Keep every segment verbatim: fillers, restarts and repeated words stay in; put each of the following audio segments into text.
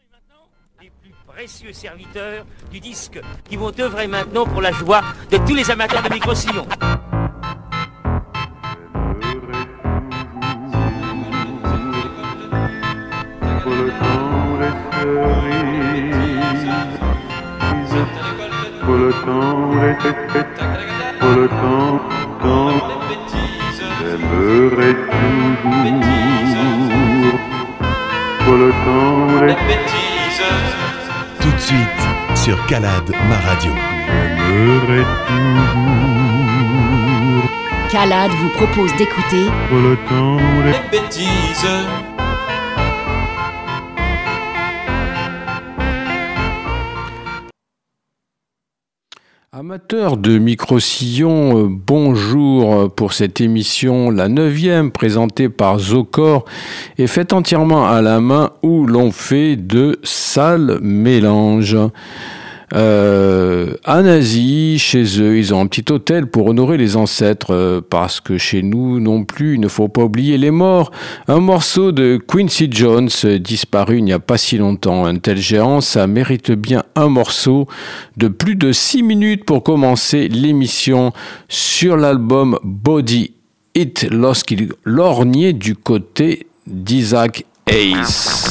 Les plus précieux serviteurs du disque qui vont œuvrer maintenant pour la joie de tous les amateurs de micro-sillons. Pour le temps des cerises, pour le temps des fêtes, pour le temps, temps, j'aimerais toujours, pour le temps des bêtises. Tout de suite sur Calade, ma radio. J'aimerais toujours, Calade vous propose d'écouter pour le temps des bêtises. Amateurs de micro-sillons, bonjour pour cette émission, la neuvième, présentée par Zocor et faite entièrement à la main où l'on fait de sales mélanges. Euh, en Asie, chez eux, ils ont un petit hôtel pour honorer les ancêtres, euh, parce que chez nous non plus, il ne faut pas oublier les morts. Un morceau de Quincy Jones, euh, disparu il n'y a pas si longtemps. Un tel géant, ça mérite bien un morceau de plus de six minutes pour commencer l'émission sur l'album Body It lorsqu'il lorgnait du côté d'Isaac Hayes.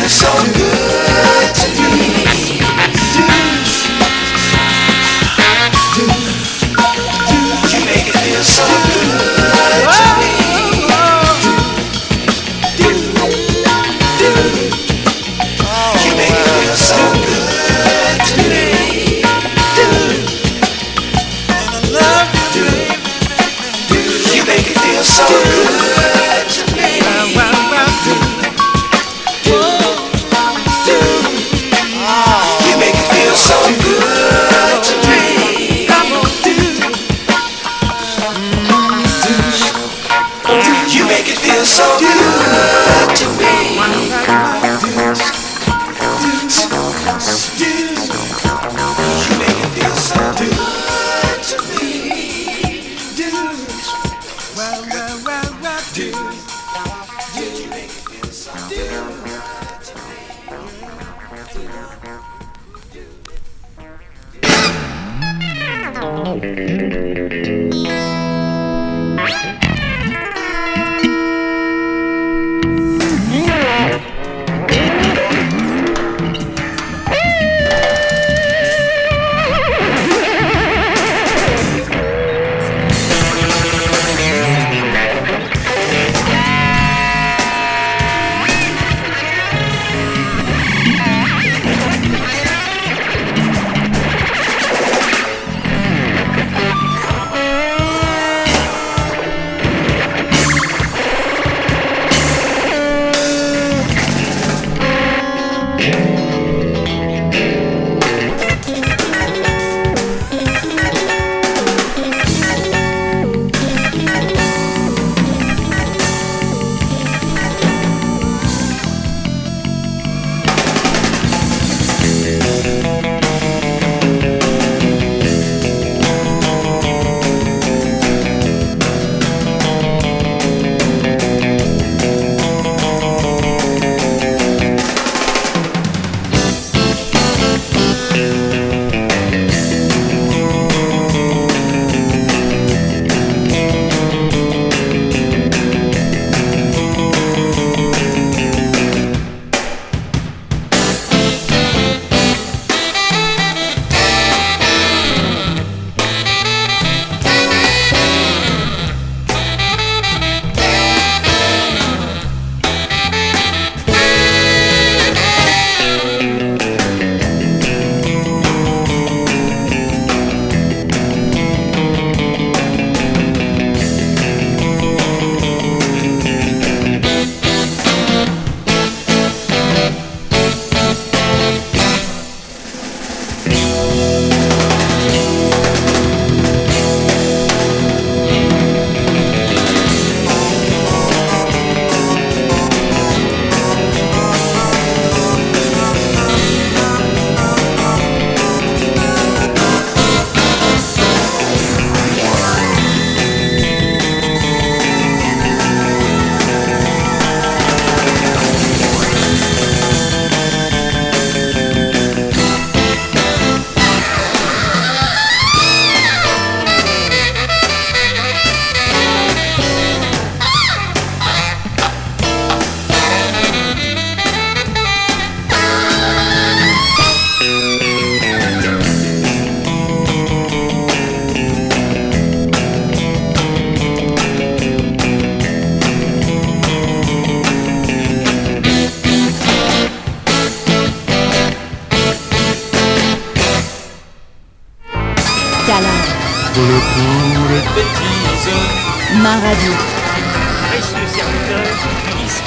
Ma radio. Précieux serviteur du disque.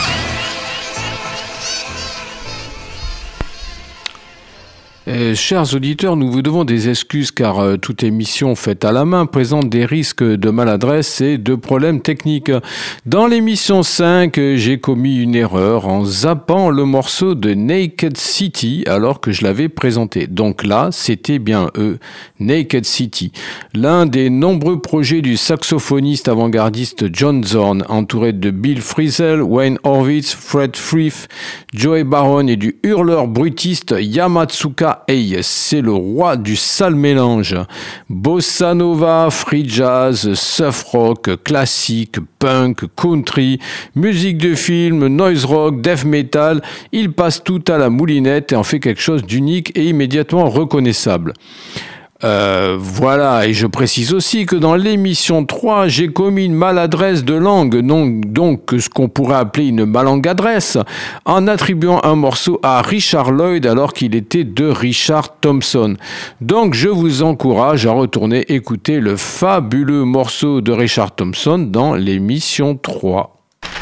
Euh, chers auditeurs, nous vous devons des excuses car euh, toute émission faite à la main présente des risques de maladresse et de problèmes techniques. Dans l'émission cinq, euh, j'ai commis une erreur en zappant le morceau de Naked City alors que je l'avais présenté. Donc là, c'était bien eux, Naked City. L'un des nombreux projets du saxophoniste avant-gardiste John Zorn, entouré de Bill Frisell, Wayne Horvitz, Fred Frith, Joey Baron et du hurleur bruitiste Yamatsuka hey, c'est le roi du sale mélange. Bossa nova, free jazz, surf rock, classique, punk, country, musique de film, noise rock, death metal, il passe tout à la moulinette et en fait quelque chose d'unique et immédiatement reconnaissable. Euh, voilà, et je précise aussi que dans l'émission trois, j'ai commis une maladresse de langue, donc, donc ce qu'on pourrait appeler une malangadresse, en attribuant un morceau à Richard Lloyd alors qu'il était de Richard Thompson. Donc je vous encourage à retourner écouter le fabuleux morceau de Richard Thompson dans l'émission trois.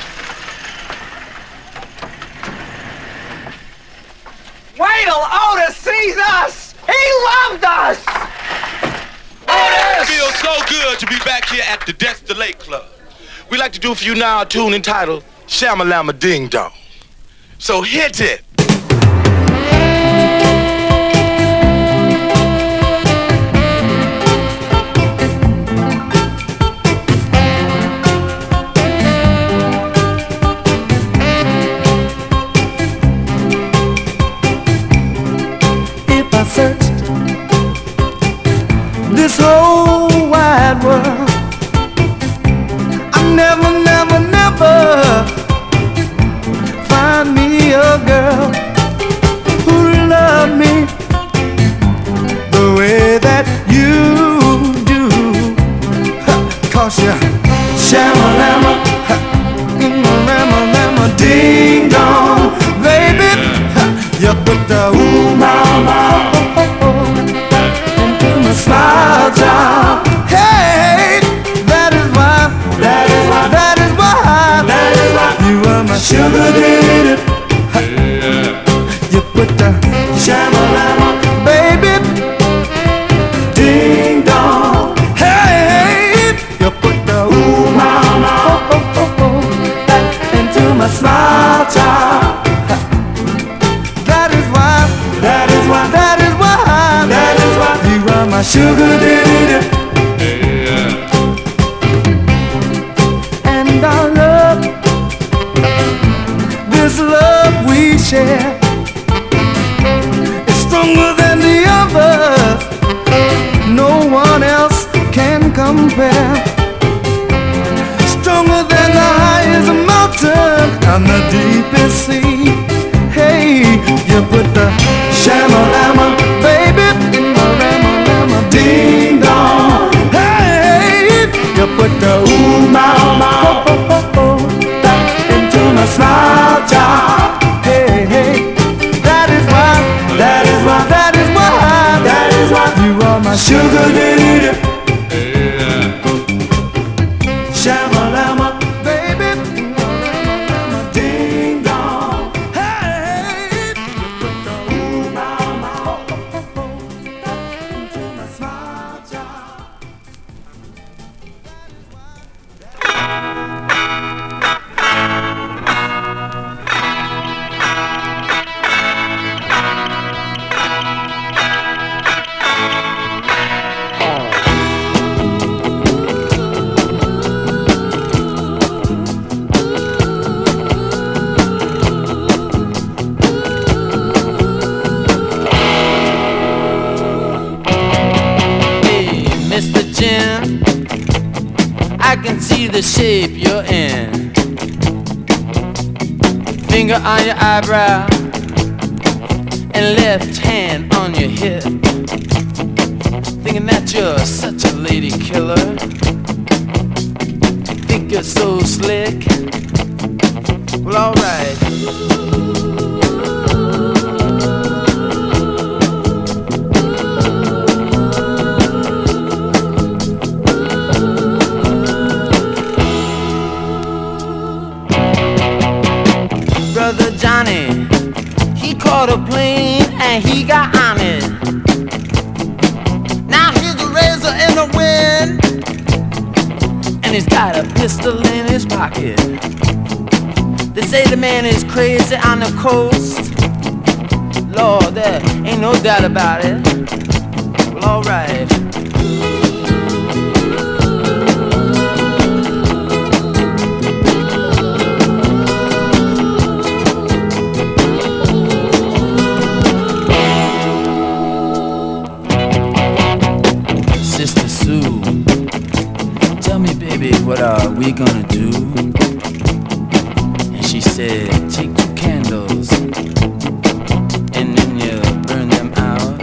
Wait till Otis sees us! He loved us! It feels so good to be back here at the Destilate Club. We like to do for you now a tune entitled Shamalama Ding Dong. So hit it! If I searched this whole wide world, I never, never, never find me a girl who loved me the way that you do. Cause you shamalama, lama, lama, ding dong, baby. You put the ooh mama into my smile jar. Hey, that is why, that is why, that is why, that is why you are my sugar daddy. You put the shamalama, baby, ding dong. Hey, you put the ooh mama oh, oh, oh, oh, into my smile jar. That is why, that is why, that is why you are my sugar daddy. And our love, this love we share, is stronger than the others. No one else can compare. Stronger than the highest mountain and the deepest sea. Hey, you put the shamalama, baby, in my rama-lama, ding dong. Hey, you put the ooh mama oh, oh, oh, oh, into my smile jar. Hey, hey, that is why, that is why, that is why, that is why you are my sugar daddy. Shamalama, baby, in my rama-lama, ding dong. Hey, you put the ooh mama oh, oh, oh, oh, into my smile jar. I can see the shape you're in. Finger on your eyebrow and left hand on your hip. Thinking that you're such a lady killer. Think you're so slick. Well, alright. Brother Johnny, he caught a plane and he got on it. Now he's a razor in the wind and he's got a pistol in his pocket. They say the man is crazy on the coast. Lord, there ain't no doubt about it. Well, alright. we gonna do? And she said, take two candles and then you burn them out.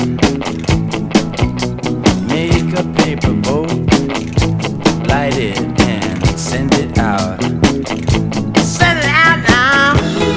Make a paper boat, light it and send it out. Send it out now.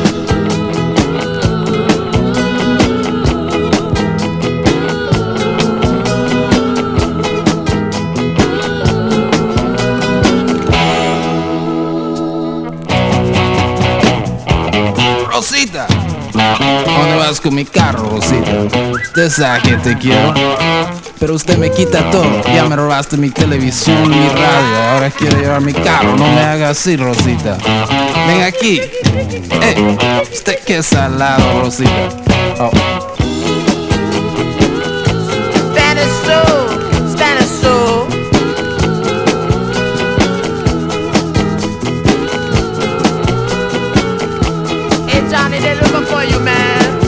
Rosita, ¿dónde vas con mi carro, Rosita? Usted sabe que te quiero, pero usted me quita todo. Ya me robaste mi televisión y mi radio, ahora quiero llevar mi carro. No me haga así, Rosita. Ven aquí. Eh, usted que es salado, Rosita. Oh. Spanish soul, Spanish soul. Hey Johnny, they're looking for you, man.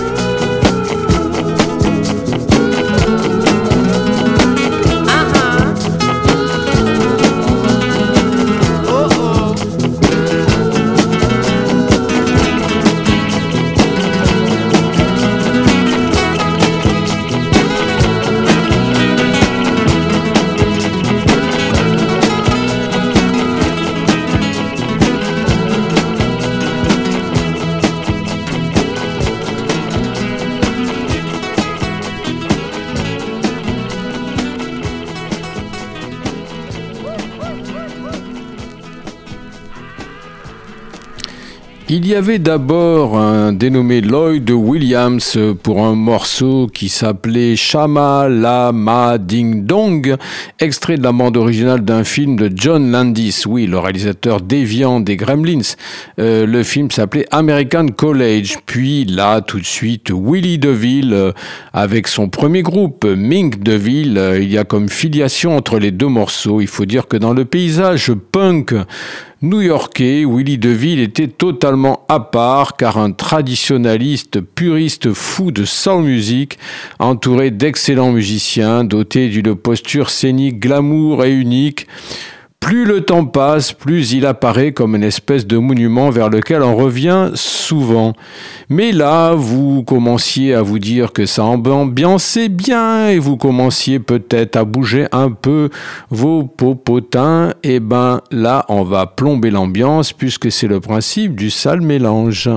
Il y avait d'abord un dénommé Lloyd Williams pour un morceau qui s'appelait Shama Lama Ding Dong, extrait de la bande originale d'un film de John Landis, oui, le réalisateur déviant des Gremlins. Euh, le film s'appelait American College. Puis là, tout de suite, Willie DeVille euh, avec son premier groupe, Mink DeVille. Euh, il y a comme filiation entre les deux morceaux. Il faut dire que dans le paysage punk new-yorkais, Willie DeVille était totalement à part car un traditionnaliste puriste fou de soul music, entouré d'excellents musiciens, doté d'une posture scénique glamour et unique. Plus le temps passe, plus il apparaît comme une espèce de monument vers lequel on revient souvent. Mais là, vous commenciez à vous dire que ça ambiançait bien et vous commenciez peut-être à bouger un peu vos popotins. Et ben là, on va plomber l'ambiance puisque c'est le principe du sale mélange.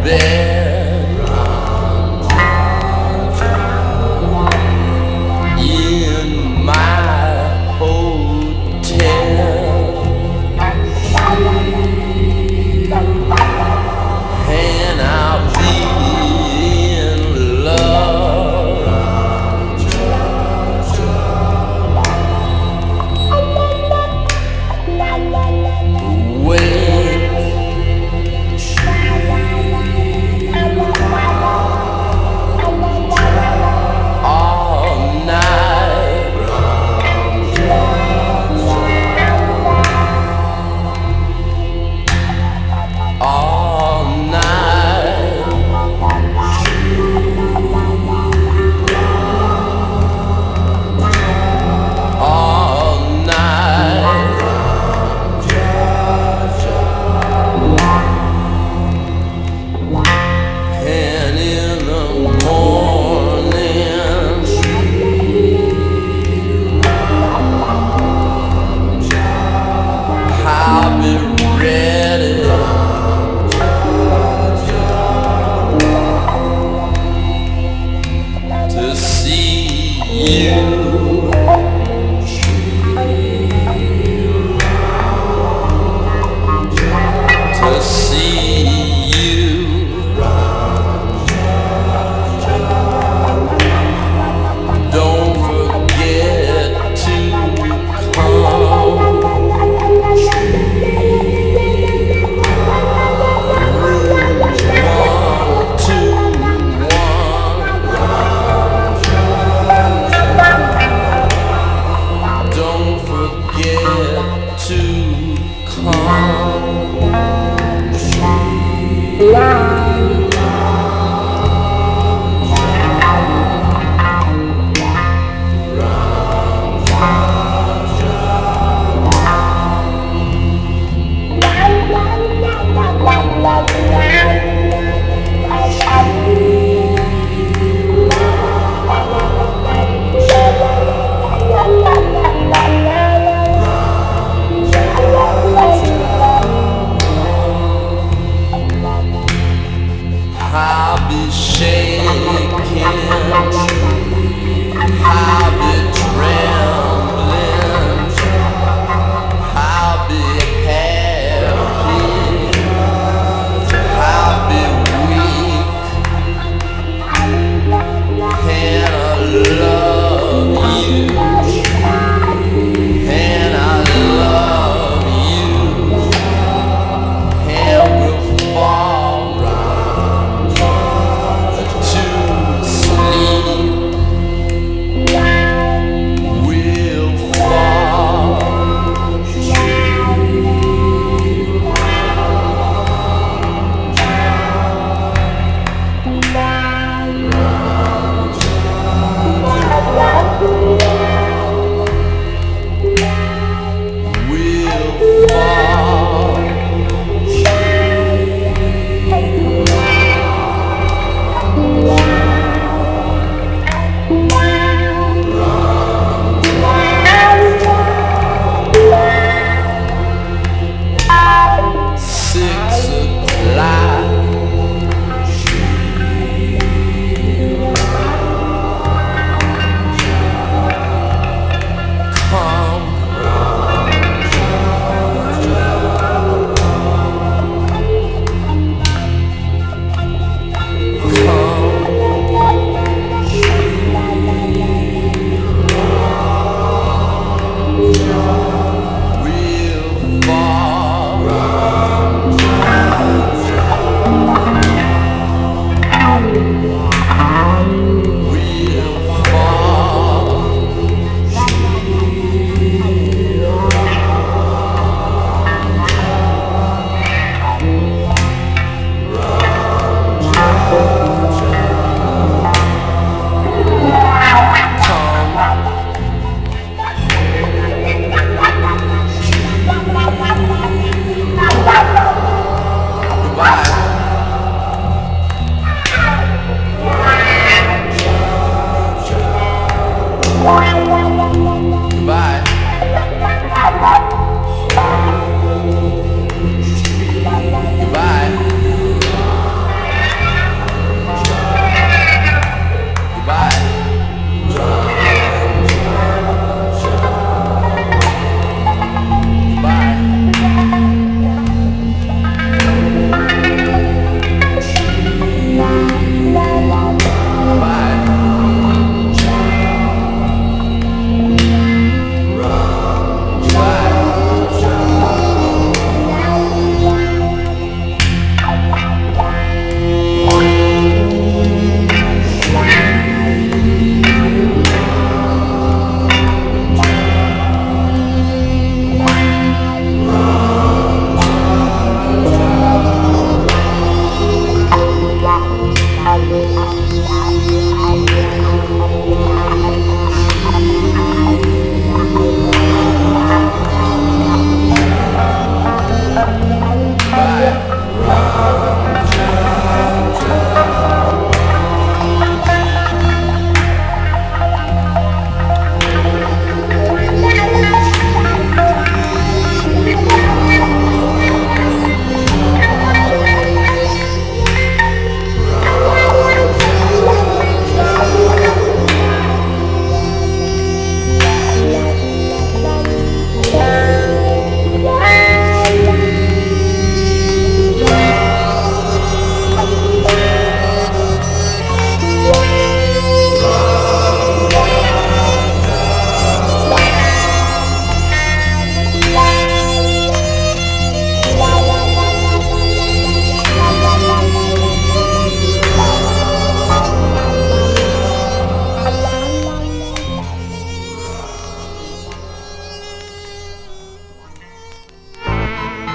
bed in my hotel, and I'll be in love. Wait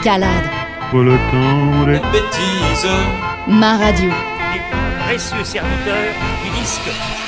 Calade. Pour le temps des Bêtises. Ma radio. Les précieux serviteurs du disque.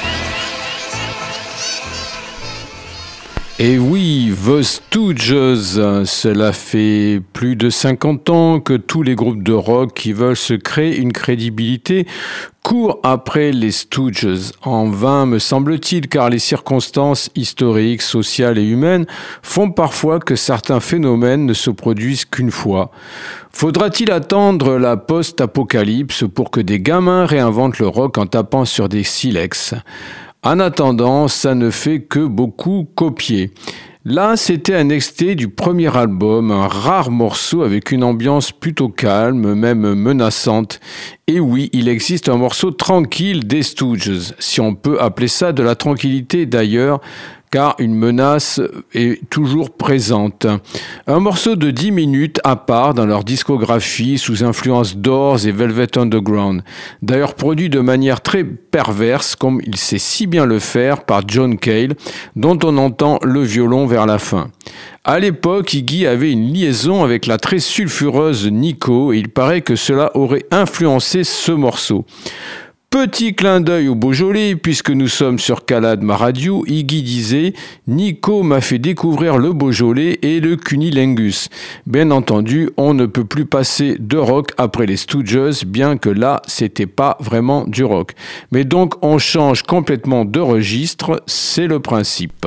Et oui, The Stooges, cela fait plus de cinquante ans que tous les groupes de rock qui veulent se créer une crédibilité courent après les Stooges. En vain, me semble-t-il, car les circonstances historiques, sociales et humaines font parfois que certains phénomènes ne se produisent qu'une fois. Faudra-t-il attendre la post-apocalypse pour que des gamins réinventent le rock en tapant sur des silex ? En attendant, ça ne fait que beaucoup copier. Là, c'était un extrait du premier album, un rare morceau avec une ambiance plutôt calme, même menaçante. Et oui, il existe un morceau tranquille des Stooges, si on peut appeler ça de la tranquillité d'ailleurs, car une menace est toujours présente. Un morceau de dix minutes à part dans leur discographie sous influence Doors et Velvet Underground. D'ailleurs produit de manière très perverse, comme il sait si bien le faire par John Cale, dont on entend le violon vers la fin. À l'époque, Iggy avait une liaison avec la très sulfureuse Nico et il paraît que cela aurait influencé ce morceau. Petit clin d'œil au Beaujolais, puisque nous sommes sur Calade Ma Radio, Iggy disait « Nico m'a fait découvrir le Beaujolais et le cunilingus ». Bien entendu, on ne peut plus passer de rock après les Stooges, bien que là, c'était pas vraiment du rock. Mais donc, on change complètement de registre, c'est le principe.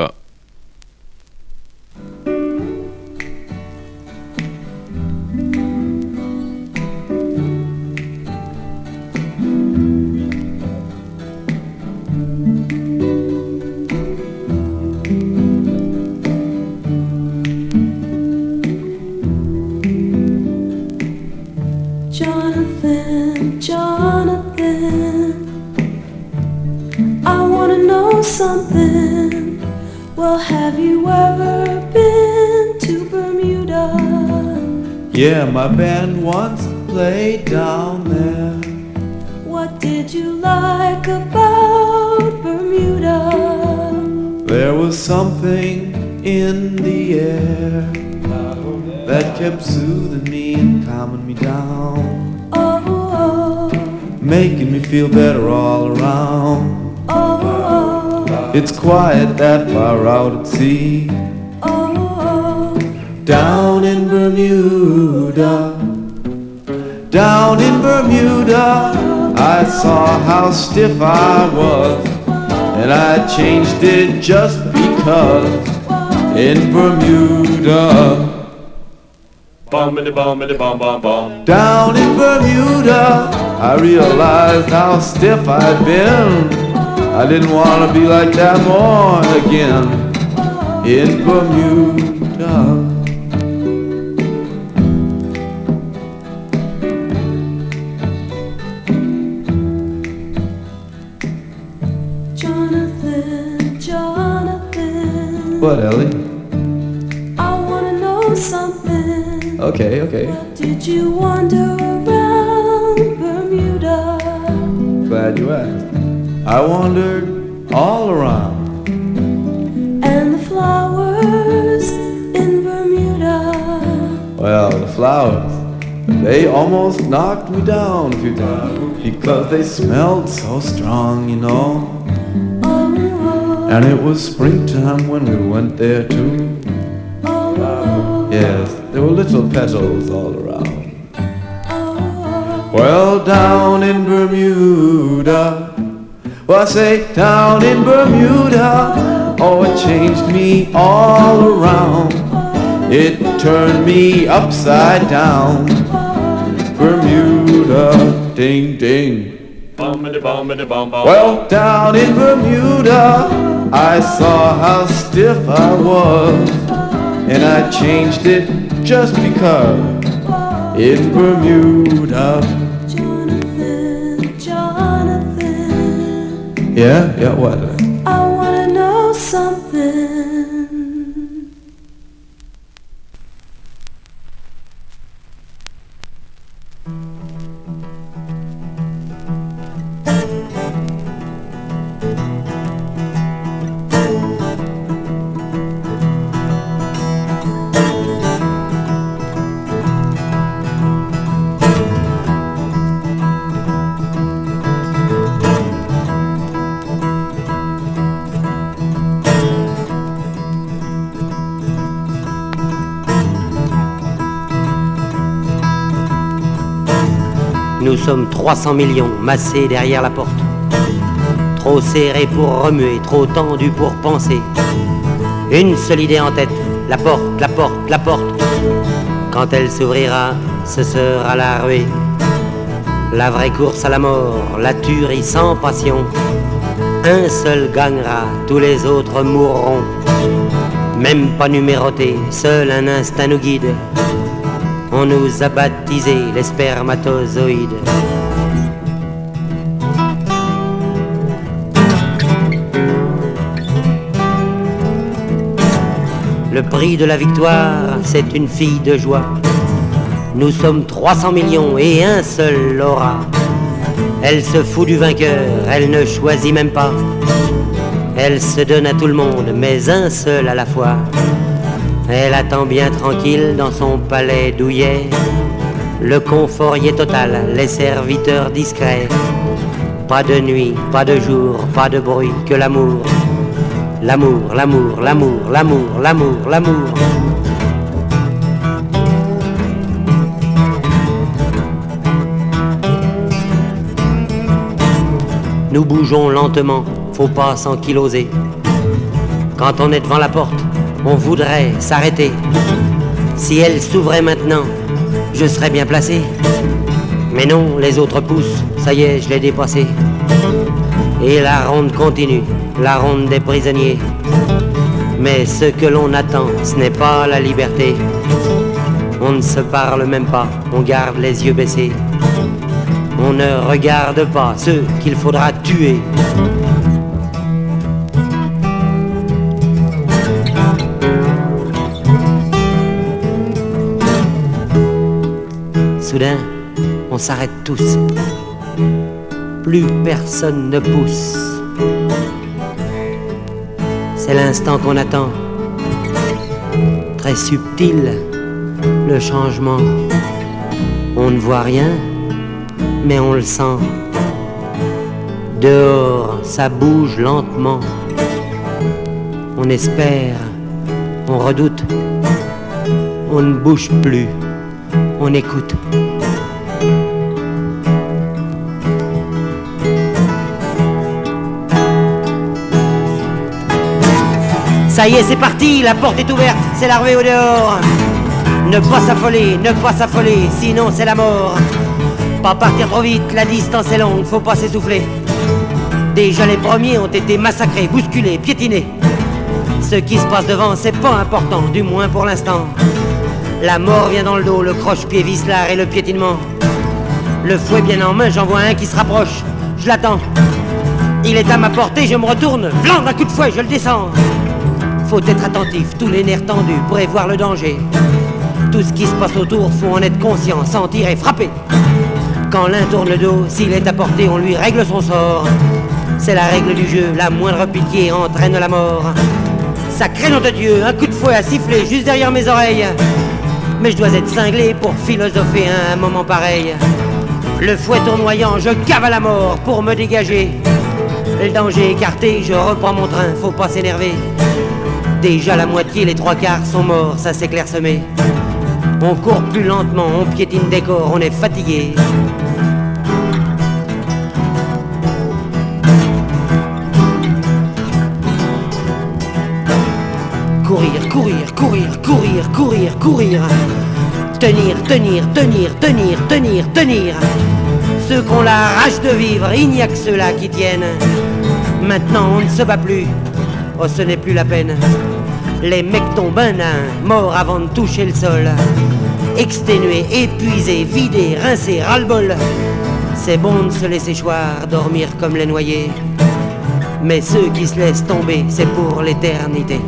Something. Well, have you ever been to Bermuda? Yeah, my band once played down there. What did you like about Bermuda? There was something in the air that kept soothing me and calming me down. Oh, oh. Making me feel better all around. Oh, oh. It's quiet that far out at sea. Oh, down in Bermuda, down in Bermuda, I saw how stiff I was, and I changed it just because. In Bermuda, bombity bombity bomb bomb bomb. Down in Bermuda, I realized how stiff I'd been. I didn't want to be like that more again. In Bermuda, Jonathan, Jonathan. what, Ellie? I wanna know something. Okay, okay. What did you wander around Bermuda? Glad you asked. I wandered all around. And the flowers in Bermuda. Well, the flowers, they almost knocked me down a few times because they smelled so strong, you know. Oh, oh. And it was springtime when we went there too. Oh, oh. Yes, there were little petals all around. Oh, well, down in Bermuda, well, I say down in Bermuda, oh, it changed me all around. It turned me upside down. Bermuda, ding, ding. Well, down in Bermuda, I saw how stiff I was, and I changed it just because. In Bermuda. Yeah, yeah, what? I wanna know something. Nous sommes trois cents millions massés derrière la porte. Trop serrés pour remuer, trop tendus pour penser. Une seule idée en tête, la porte, la porte, la porte. Quand elle s'ouvrira, ce sera la ruée. La vraie course à la mort, la tuerie sans passion. Un seul gagnera, tous les autres mourront. Même pas numérotés, seul un instinct nous guide. On nous a baptisés les spermatozoïdes. Le prix de la victoire, c'est une fille de joie. Nous sommes trois cents millions et un seul l'aura. Elle se fout du vainqueur, elle ne choisit même pas. Elle se donne à tout le monde, mais un seul à la fois. Elle attend bien tranquille dans son palais douillet. Le confort y est total, les serviteurs discrets. Pas de nuit, pas de jour, pas de bruit, que l'amour. L'amour, l'amour, l'amour, l'amour, l'amour, l'amour. Nous bougeons lentement, faut pas s'enkyloser. Quand on est devant la porte, on voudrait s'arrêter. Si elle s'ouvrait maintenant, je serais bien placé. Mais non, les autres poussent, ça y est, je l'ai dépassé. Et la ronde continue, la ronde des prisonniers. Mais ce que l'on attend, ce n'est pas la liberté. On ne se parle même pas, on garde les yeux baissés. On ne regarde pas ceux qu'il faudra tuer. Soudain, on s'arrête tous. Plus personne ne pousse. C'est l'instant qu'on attend. Très subtil, le changement. On ne voit rien, mais on le sent. Dehors, ça bouge lentement. On espère, on redoute. On ne bouge plus, on écoute. Ça y est, c'est parti, la porte est ouverte, c'est la ruée au dehors. Ne pas s'affoler, ne pas s'affoler, sinon c'est la mort. Pas partir trop vite, la distance est longue, faut pas s'essouffler. Déjà les premiers ont été massacrés, bousculés, piétinés. Ce qui se passe devant, c'est pas important, du moins pour l'instant. La mort vient dans le dos, le croche-pied visse l'art et le piétinement. Le fouet bien en main, j'en vois un qui se rapproche, je l'attends. Il est à ma portée, je me retourne, vlan d'un coup de fouet, je le descends. Faut être attentif, tous les nerfs tendus, prévoir le danger. Tout ce qui se passe autour, faut en être conscient, sentir et frapper. Quand l'un tourne le dos, s'il est à portée, on lui règle son sort. C'est la règle du jeu, la moindre pitié entraîne la mort. Sacré nom de Dieu, un coup de fouet a sifflé juste derrière mes oreilles. Mais je dois être cinglé pour philosopher à un moment pareil. Le fouet tournoyant, je cavale la mort pour me dégager. Le danger écarté, je reprends mon train, faut pas s'énerver. Déjà la moitié, les trois quarts sont morts, ça s'est clairsemé. On court plus lentement, on piétine des corps, on est fatigué. Courir, courir, courir, courir, courir, courir. Tenir, tenir, tenir, tenir, tenir, tenir. Ceux qu'on la rage de vivre, il n'y a que ceux-là qui tiennent. Maintenant on ne se bat plus, oh ce n'est plus la peine. Les mecs tombent un à un, morts avant de toucher le sol. Exténués, épuisés, vidés, rincés, ras-le-bol. C'est bon de se laisser choir, dormir comme les noyés. Mais ceux qui se laissent tomber, c'est pour l'éternité.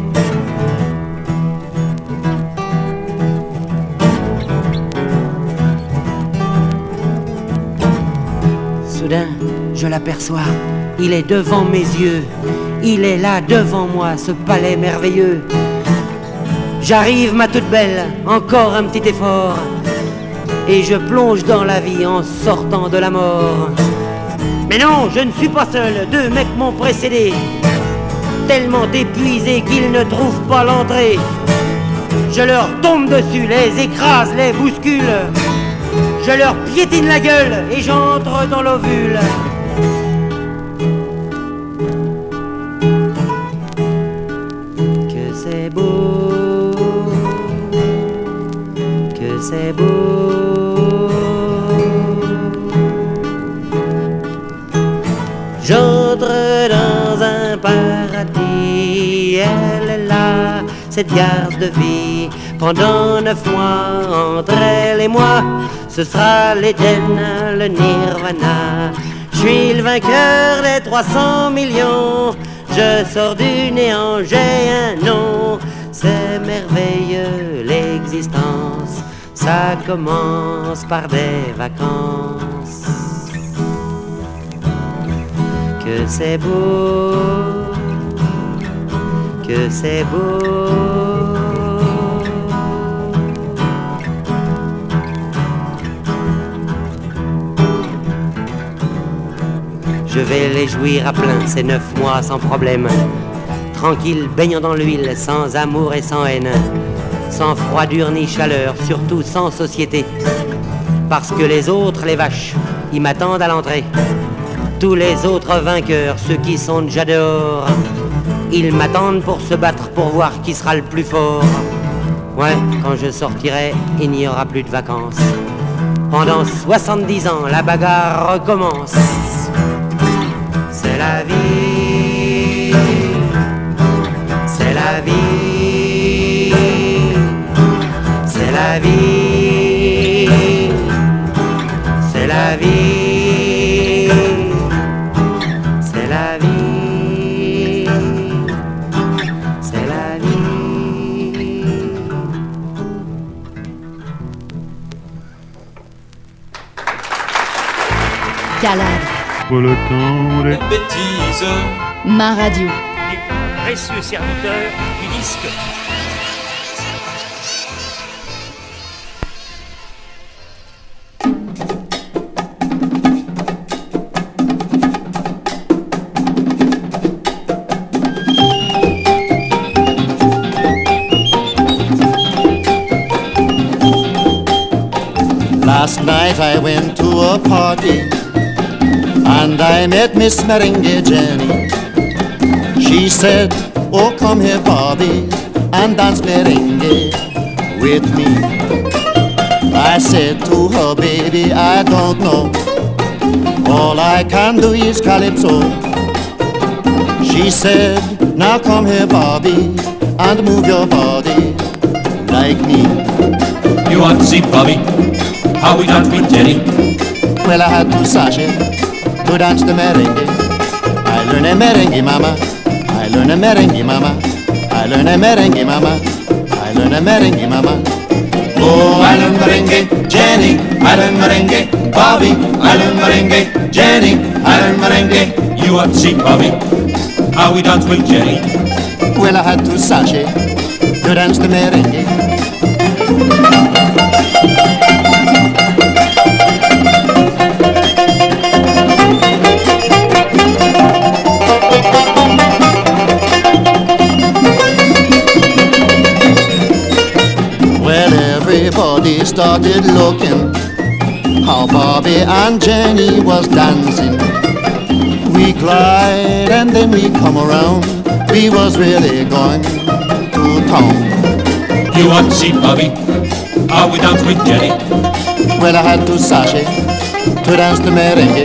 Soudain, je l'aperçois, il est devant mes yeux. Il est là devant moi, ce palais merveilleux. J'arrive ma toute belle, encore un petit effort. Et je plonge dans la vie en sortant de la mort. Mais non, je ne suis pas seul, deux mecs m'ont précédé. Tellement épuisés qu'ils ne trouvent pas l'entrée. Je leur tombe dessus, les écrase, les bouscule. je leur piétine la gueule et j'entre dans l'ovule. Que c'est beau, que c'est beau. J'entre dans un paradis, elle est là, cette garce de vie. Pendant neuf mois, entre elle et moi, ce sera l'Éden, le Nirvana. Je suis le vainqueur des trois cents millions, je sors du néant, j'ai un nom. C'est merveilleux l'existence, ça commence par des vacances. Que c'est beau, que c'est beau. Je vais les jouir à plein ces neuf mois sans problème. Tranquille, baignant dans l'huile, sans amour et sans haine. Sans froidure ni chaleur, surtout sans société. Parce que les autres, les vaches, ils m'attendent à l'entrée. Tous les autres vainqueurs, ceux qui sont déjà dehors, ils m'attendent pour se battre, pour voir qui sera le plus fort. Ouais, quand je sortirai, il n'y aura plus de vacances. Pendant soixante-dix ans, la bagarre recommence. C'est la vie, c'est la vie, c'est la vie, c'est la vie, c'est la vie, c'est la vie. Calade. Pour le temps des bêtises. Ma radio. Les précieux serviteurs du disque. Last night I went to a party and I met Miss Merengue Jenny. She said, oh come here Bobby and dance merengue with me. I said to her, baby, I don't know, all I can do is calypso. She said, now come here Bobby and move your body like me. You want to see Bobby, how we dance with Jenny? Well, I had two sachets to dance the merengue. I learn a merengue, mama. I learn a merengue, mama. I learn a merengue, mama. I learn a merengue, mama. Oh, I learn merengue, Jenny. I learn merengue, Bobby. I learn merengue, Jenny. I learn merengue. You want to see Bobby, how we dance with Jenny? Well, I had two sachets to dance the merengue. Everybody started looking how Bobby and Jenny was dancing. We glide and then we come around. We was really going to town. You want to see Bobby, how we dance with Jenny? Well, I had two sachets to dance the merengue.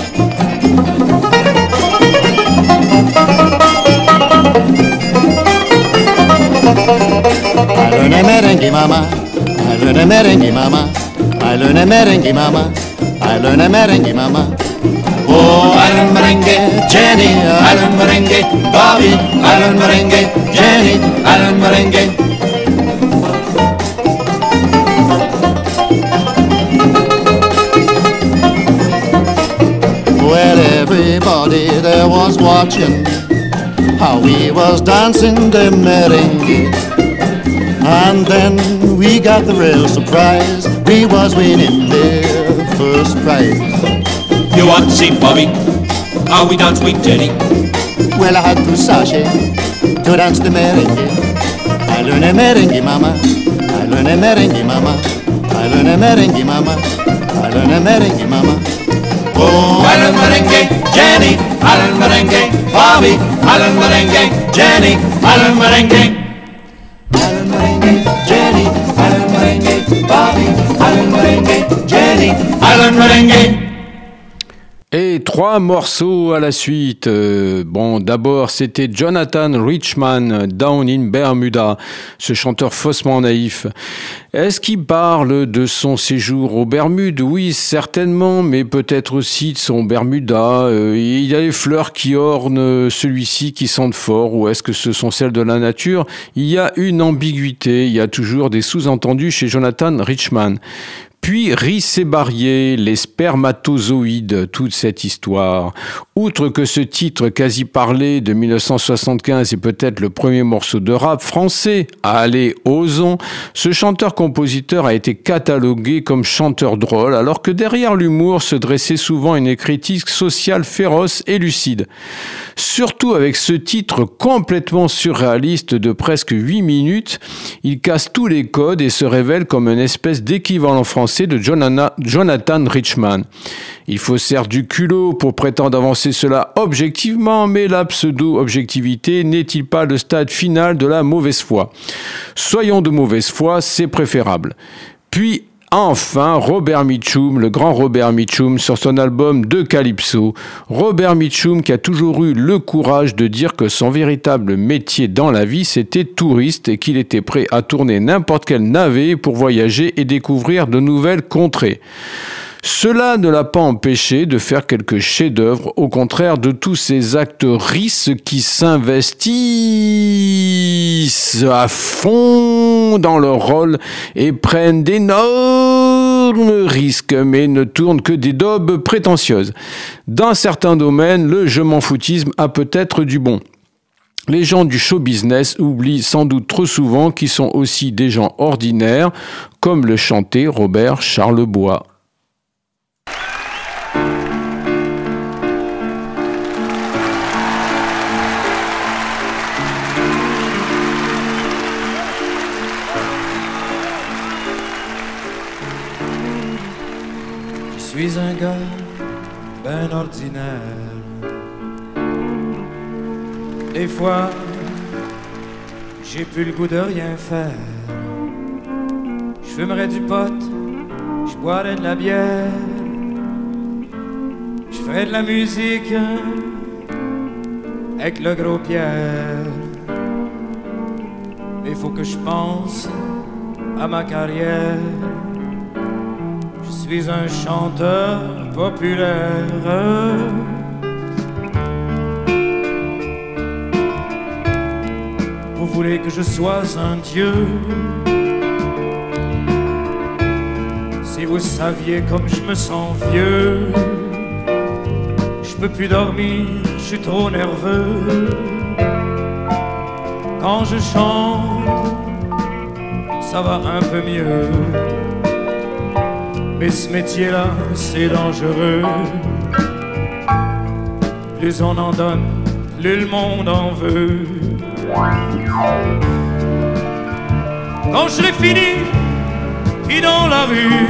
I learn a merengue, mama. I learn a merengue, mama. I learn a merengue, mama. I learn a merengue, mama. Oh, I learn merengue, Jenny. I learn merengue, Bobby. I learn merengue, Jenny. I learn merengue. Well, everybody there was watching how we was dancing the merengue. And then we got the real surprise, we was winning their first prize. You want to see Bobby, how we dance with Jenny? Well, I had two sachets to dance the merengue. I learn a merengue, mama. I learn a merengue, mama. I learn a merengue, mama. learn a merengue, mama. Oh, I learn merengue, Jenny, I learn merengue, Bobby, I learn merengue, Jenny, I learn merengue. I learn merengue, Jenny, I learn merengue, Bobby, I learn merengue, Jenny, I learn merengue. Et trois morceaux à la suite. Euh, bon, d'abord, c'était Jonathan Richman, Down in Bermuda, ce chanteur faussement naïf. Est-ce qu'il parle de son séjour aux Bermudes? Oui, certainement, mais peut-être aussi de son Bermuda. Euh, il y a les fleurs qui ornent celui-ci qui sentent fort, ou est-ce que ce sont celles de la nature? Il y a une ambiguïté, il y a toujours des sous-entendus chez Jonathan Richman. Puis Ricebarier, les spermatozoïdes, toute cette histoire. Outre que ce titre quasi parlé de mille neuf cent soixante-quinze est peut-être le premier morceau de rap français à aller osons, ce chanteur-compositeur a été catalogué comme chanteur drôle, alors que derrière l'humour se dressait souvent une critique sociale féroce et lucide. Surtout avec ce titre complètement surréaliste de presque huit minutes, il casse tous les codes et se révèle comme une espèce d'équivalent français de Jonathan Richman. Il faut certes du culot pour prétendre avancer cela objectivement, mais la pseudo-objectivité n'est-il pas le stade final de la mauvaise foi? Soyons de mauvaise foi, c'est préférable. Puis, enfin, Robert Mitchum, le grand Robert Mitchum, sur son album De Calypso. Robert Mitchum qui a toujours eu le courage de dire que son véritable métier dans la vie, c'était touriste et qu'il était prêt à tourner n'importe quel navet pour voyager et découvrir de nouvelles contrées. Cela ne l'a pas empêché de faire quelques chefs-d'œuvre, au contraire de tous ces actrices qui s'investissent à fond dans leur rôle et prennent d'énormes risques, mais ne tournent que des daubes prétentieuses. Dans certains domaines, le je m'en foutisme a peut-être du bon. Les gens du show business oublient sans doute trop souvent qu'ils sont aussi des gens ordinaires, comme le chantait Robert Charlebois. Je suis un gars ben ordinaire. Des fois, j'ai plus le goût de rien faire. Je fumerais du pot, je boirais de la bière, je ferais de la musique avec le gros Pierre. Mais faut que je pense à ma carrière. Je suis un chanteur populaire. Vous voulez que je sois un dieu? Si vous saviez comme je me sens vieux, je peux plus dormir, je suis trop nerveux. Quand je chante, ça va un peu mieux. Mais ce métier-là, c'est dangereux. Plus on en donne, plus le monde en veut. Quand je l'ai fini, puis dans la rue,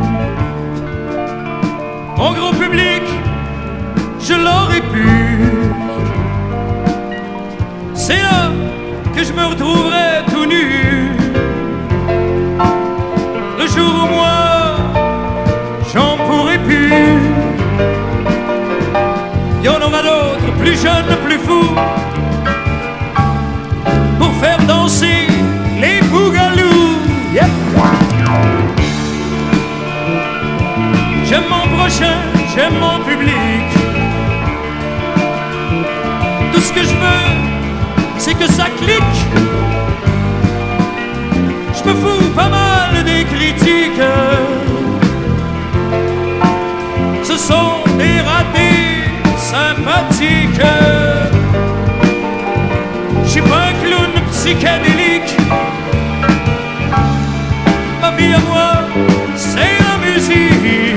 mon gros public, je l'aurais pu. C'est là que je me retrouverai tout nu. Le jour où moi, j'en pourrai plus. Il y en aura d'autres, plus jeunes, plus fous, pour faire danser les bougalous. Yep. J'aime mon prochain, j'aime mon public. Tout ce que je veux, c'est que ça clique. Je me fous pas mal des critiques. Ce sont des ratés sympathiques. Je suis pas un clown psychédélique. Ma vie à moi, c'est la musique.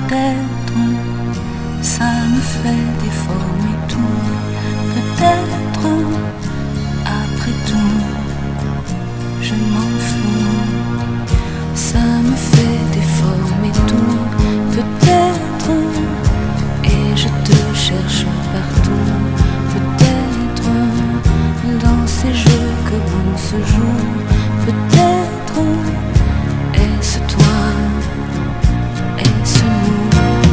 peut-être ça me fait déformer tout. Peut-être, après tout, je m'en fous. Ça me fait déformer tout. Peut-être, et je te cherche partout. Peut-être, dans ces jeux que l'on se joue. Peut-être, est-ce toi, est-ce nous?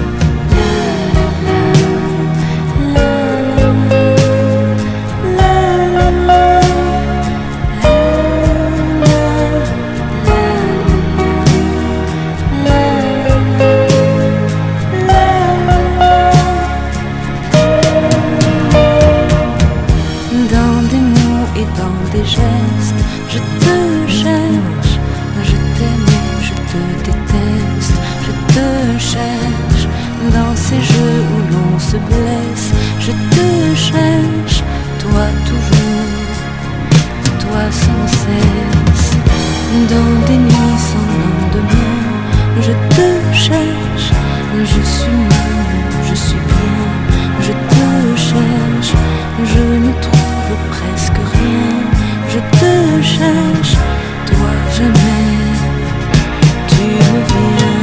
Je te cherche, je t'aime, je te déteste. Je te cherche dans ces jeux où l'on se blesse. Je te cherche, toi toujours, toi sans cesse. Dans des nuits sans lendemain, je te cherche. Je suis mal, je suis bien. Je te cherche, je ne trouve presque rien. Je te cherche, toi jamais, tu me viens.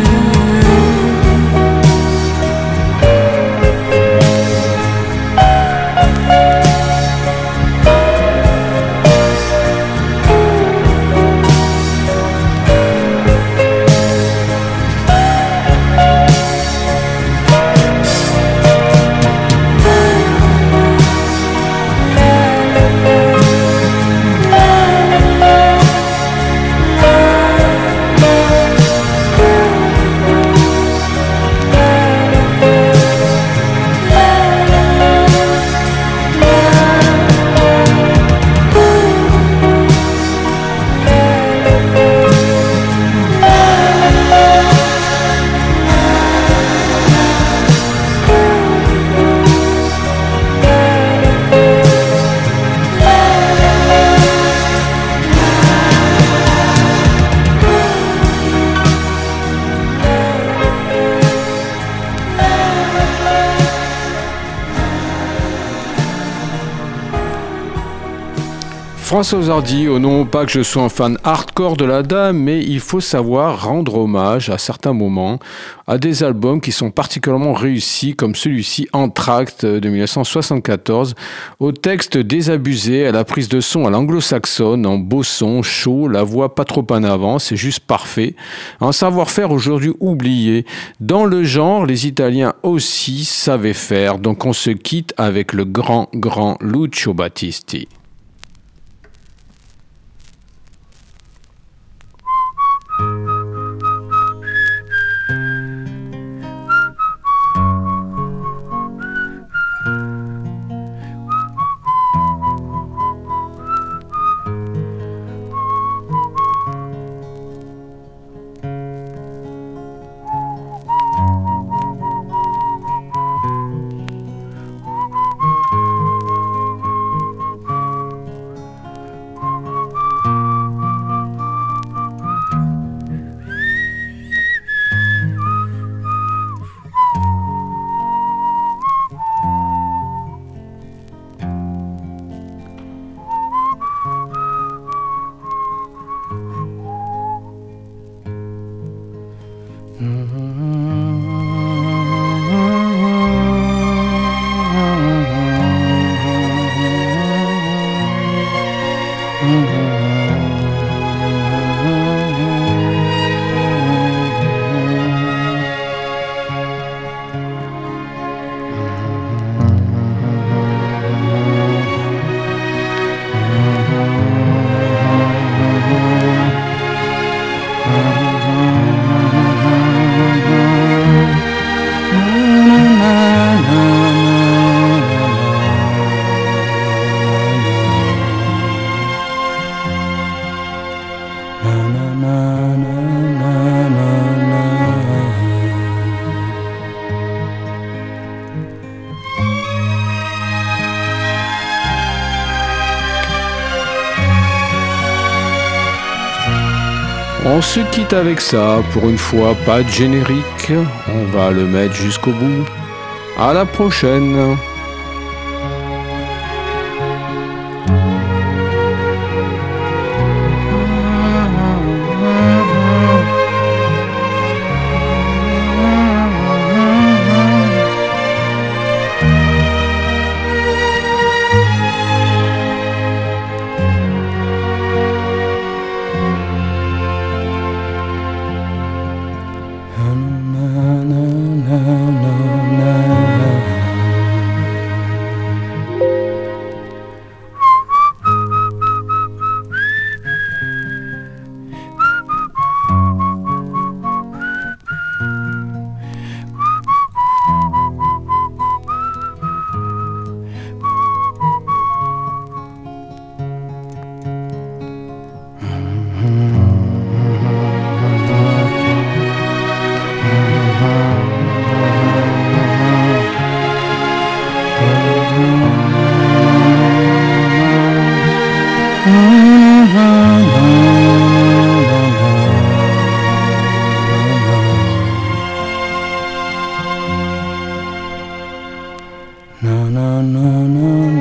François Hardy, oh non pas que je sois un fan hardcore de la dame, mais il faut savoir rendre hommage à certains moments à des albums qui sont particulièrement réussis, comme celui-ci Entr'acte de dix-neuf cent soixante-quatorze, au texte désabusé, à la prise de son à l'anglo-saxonne, en beau son, chaud, la voix pas trop en avant, c'est juste parfait. Un savoir-faire aujourd'hui oublié. Dans le genre, les Italiens aussi savaient faire, donc on se quitte avec le grand, grand Lucio Battisti. On se quitte avec ça, pour une fois, pas de générique. classique, on va le mettre jusqu'au bout. À la prochaine. No, no, no, no.